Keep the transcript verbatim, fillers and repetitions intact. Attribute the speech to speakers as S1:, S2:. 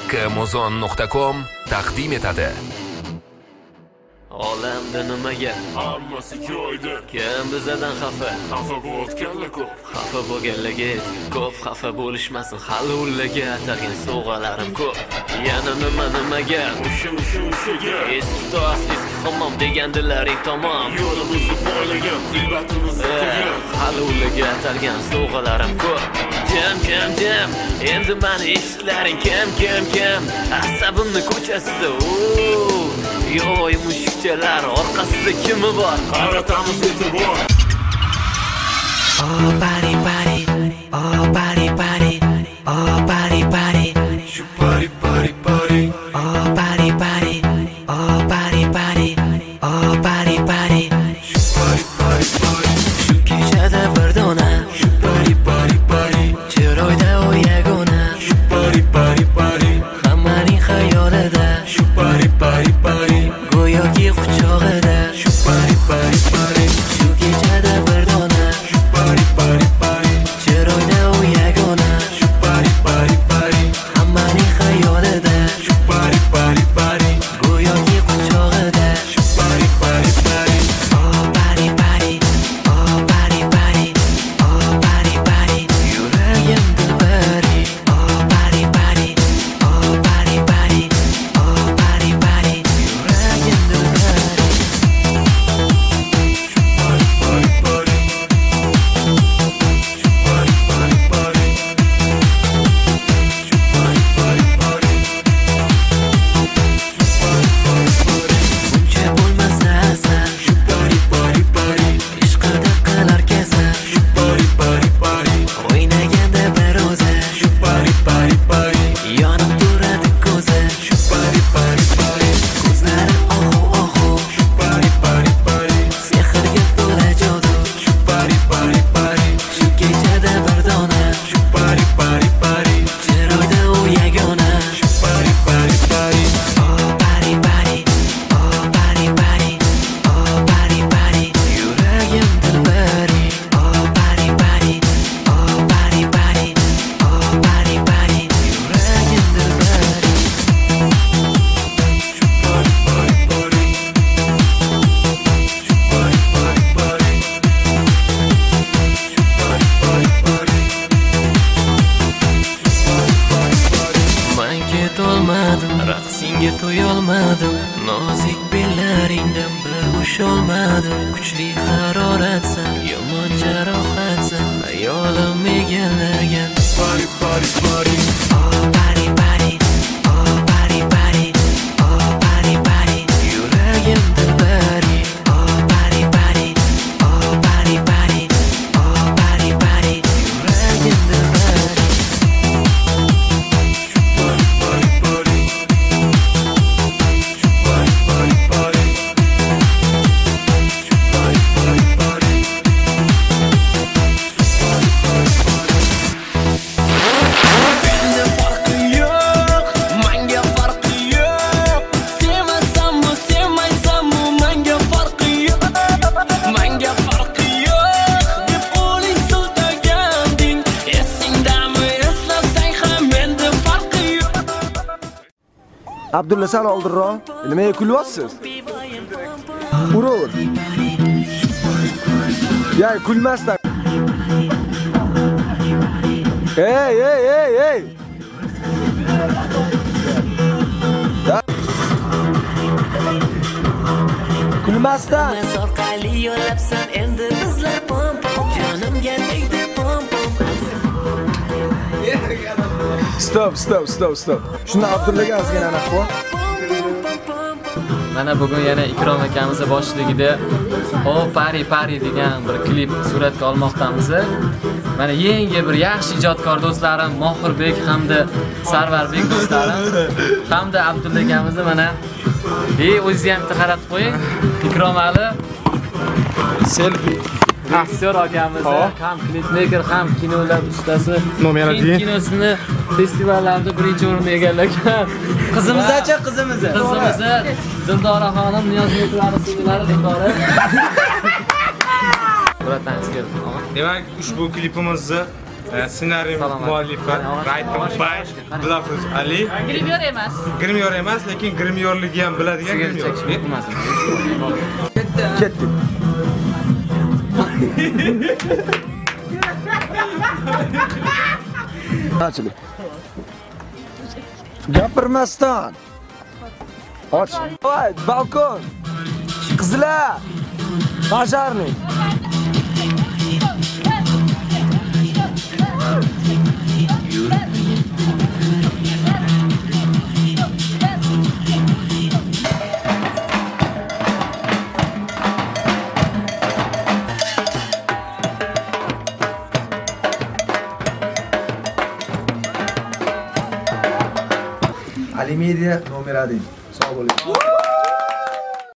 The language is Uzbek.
S1: Kamozon nuqta com taqdim etadi.
S2: Olamda nimaga?
S3: Hammasi joyida.
S2: Kim bizdan xafa?
S3: Xafa bo'layotganlar ko'p.
S2: Xafa bo'lganlarga ko'p, xafa bo'lishmasin. Hali ularga atalgan sovg'alarim ko'p. Yana nima nimaga?
S3: O'sha o'sha o'shaga.
S2: Eski tos, eski hammom degandilaring tamom.
S3: Yo'limizni poylagan, g'iybatimizni qilgan.
S2: Hali ularga atalgan sovg'alarim ko'p. Jam jam jam. Endi meni eshitlaring kim kim kim? Asabimni ko'chasida. Yo'y mushukchalar orqasida kimi bor?
S3: Qaratamiz e'tibor.
S4: Oh body body, oh body body, oh body body,
S3: Shu body body body.
S4: oh body body, oh body body, oh body body.
S3: Shu body body body.
S4: Shu kechada bir dona,
S3: Shu body body body.
S4: chiroyda u yagona,
S3: Shu body body body.
S4: hammaning xayolida,
S3: Shu body body body.
S4: go'yoki quchog'ida.
S3: Shu body body body.
S4: Shu kechada bir dona,
S3: Shu body body body.
S4: chiroyda u yagona,
S3: Shu body body body.
S4: hammaning xayolida,
S3: Shu body body body.
S4: go'yoki quchog'ida.
S3: Shu body body body.
S4: Oh body body, oh body body, oh body body, yuragim dilbari. Oh body body, oh body body, oh body body, yuragim dilbari.
S3: Body body body. Shu body body body. Shu body body body. Shu body body body.
S4: Buncha bo'lmas asal,
S3: Shu body body body.
S4: ishqida qilar kasal.
S3: Shu body body body.
S4: O'ynaganda bir o'zi,
S3: Shu body body body.
S4: yonib turadi ko'zi.
S3: Shu body body body.
S4: Ko'zlari ohu ohu,
S3: Shu body body body.
S4: sehrga to'la jodu.
S3: Shu body body body.
S4: Shu kechada bir dona,
S3: Shu body body body.
S4: chiroyda u yagona.
S3: Shu body body body.
S4: Oh body body, oh body body, oh body body, yuragim dilbari. Oh body body, oh body body, oh body body, yuragim dilbari.
S3: Shu body body body. Shu body body body. Shu body body body. Shu body body body.
S4: Men ketolmadim, raqsinga to'yolmadim, nozik bellaringdan bir usholmadim. Kuchli haroratsan, yomon jarohatsan, hayolim egallagan.
S3: Body body body.
S4: Oh body body, oh body body, oh body body, yuragim dilbari. Oh body body, oh body body, oh body body, yuragim dilbari.
S3: Body body body. Shu body body body. Shu body body body. Shu body body body.
S4: Menda farqi yo'q, menga farqi yo'q. Sevmasammi, sevmaysammi, menga farqi yo'q. Menga farqi yo'q, deb qo'ling siltaganding. Esingdami, eslasang ham menda farqi yo'q.
S5: Abdulla san oldinroq. Nimaga kulyapsiz? Uraver. Ya kulmasdan. Hey, hey, hey, hey. Ya. Kulmasdan.
S4: Biz orqali yo'labsan endi bizlar pom pom. Jonimga tegdi pom pom.
S5: Stop, stop, stop, stop. Shunda Abdullaga ozgina aniq qo'y.
S6: Mana bugun yana Ikrom akamiz boshchiligida "O Pari Pari" degan bir klip suratga olmoqdamiz. Mana yangi bir yaxshi ijodkor do'stlarim Mohirbek hamda Sarvarbek do'stlarim hamda Abdulla akamiz mana ey o'zingiz ham bitta qaratib qo'ying. Ikrom Ali
S5: Selfie.
S6: aktyor akamiz, ham klipmaker, ham kinolar ustasi.
S5: Nomer один.
S6: Kinosini festivallarda birinchi o'rinni egallagan
S7: Qizimiz-chi, qizimiz.
S6: Qizimizni Dildora xonim Niyozbekovlar singillari Dildora. Buratangiz keldi.
S7: Demak, ushbu klipimizni
S8: Ssenariy muallifi Rayton Bay, Dilafruz Ali.
S9: Grimyor emas.
S8: Grimyor emas, lekin grimyorligi ham biladigan grimyor.
S5: Ketdik. Ochili. Gapirmasdan. Och. Voy, balkon. Qizlar. Bajarni. Ali Media nomer один. Sog' bo'ling.